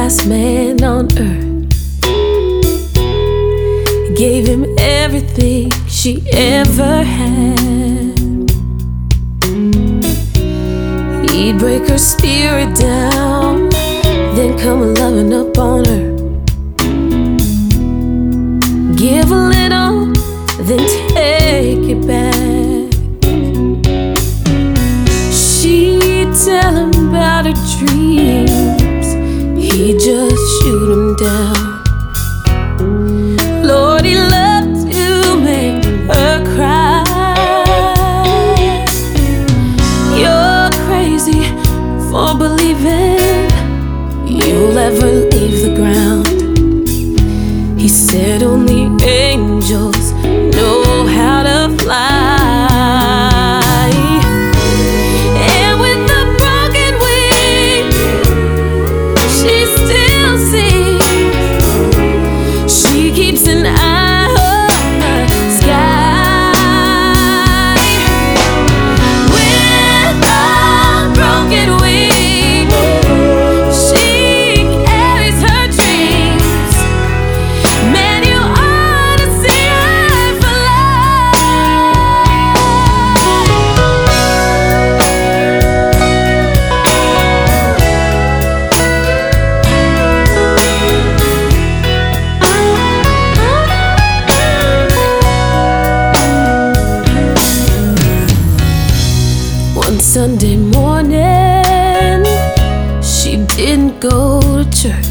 last man on earth. Gave him everything she ever had. He'd break her spirit down, then come loving up on her. Give a little, then take it back. She'd tell him about her dreams, he'd just shoot him down. Lord, he loved to make her cry. You're crazy for believing you'll ever leave the ground. He said only angels know how to fly. And with a broken wing, she still sings. She keeps an eye on the sky. With a broken wing, she carries her dreams. Man, you ought to see her fly. One Sunday morning, she didn't go to church.